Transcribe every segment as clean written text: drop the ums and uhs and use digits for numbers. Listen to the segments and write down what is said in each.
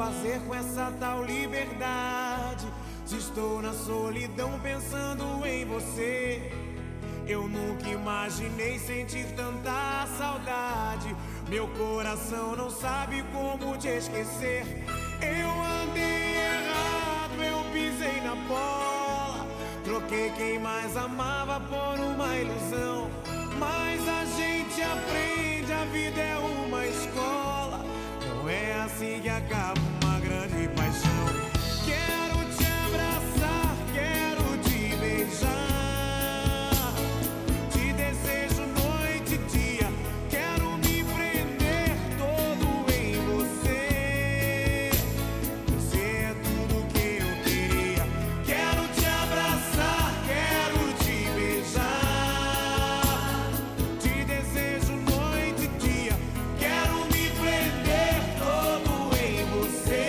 fazer com essa tal liberdade? Se estou na solidão pensando em você, eu nunca imaginei sentir tanta saudade. Meu coração não sabe como te esquecer. Eu andei errado, eu pisei na bola, troquei quem mais amava por uma ilusão. Mas a gente aprende, a vida é uma escola. Não é assim que acaba uma grande paixão. Quero te abraçar, quero te beijar, te desejo noite e dia, quero me prender todo em você. Você é tudo que eu queria. Quero te abraçar, quero te beijar, te desejo noite e dia, quero me prender todo em você.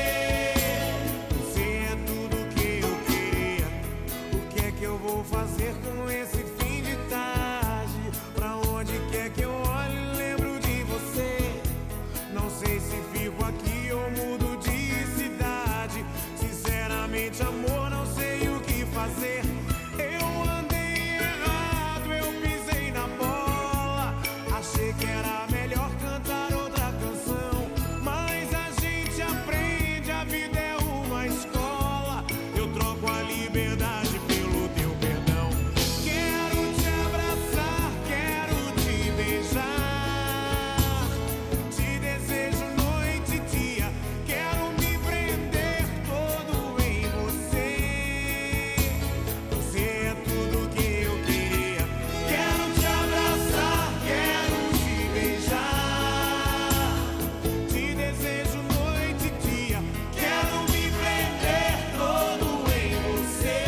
Você é tudo que eu queria. O que é que eu vou fazer com esse fim de tarde? Pra onde quer que eu olhe, lembro de você. Não sei se fico aqui ou mudo de cidade. Sinceramente, amor, não sei o que fazer. Eu andei errado, eu pisei na bola, achei que era melhor cantar outra canção. Mas a gente aprende, a vida é uma escola. Eu troco a liberdade pelo teu perdão. Quero te abraçar, quero te beijar, te desejo noite e dia, quero me prender todo em você. Você é tudo que eu queria. Quero te abraçar, quero te beijar, te desejo noite e dia, quero me prender todo em você.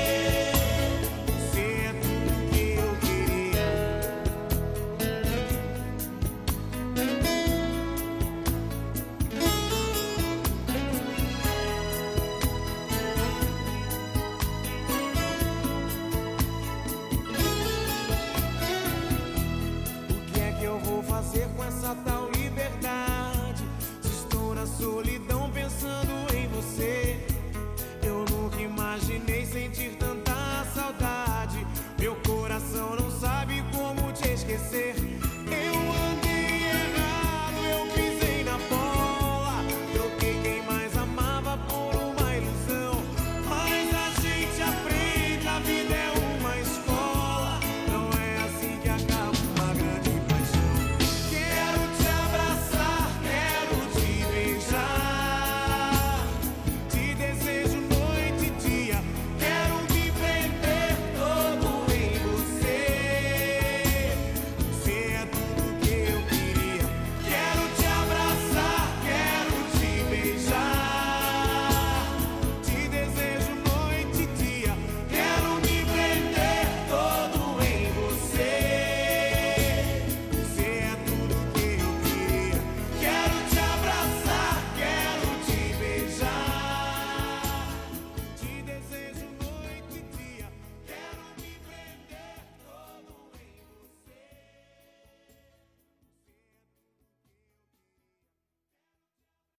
Você é tudo que eu queria. O que é que eu vou fazer com essa tal liberdade? Se estou na solidão pensando em você, eu nunca imaginei sentir tanto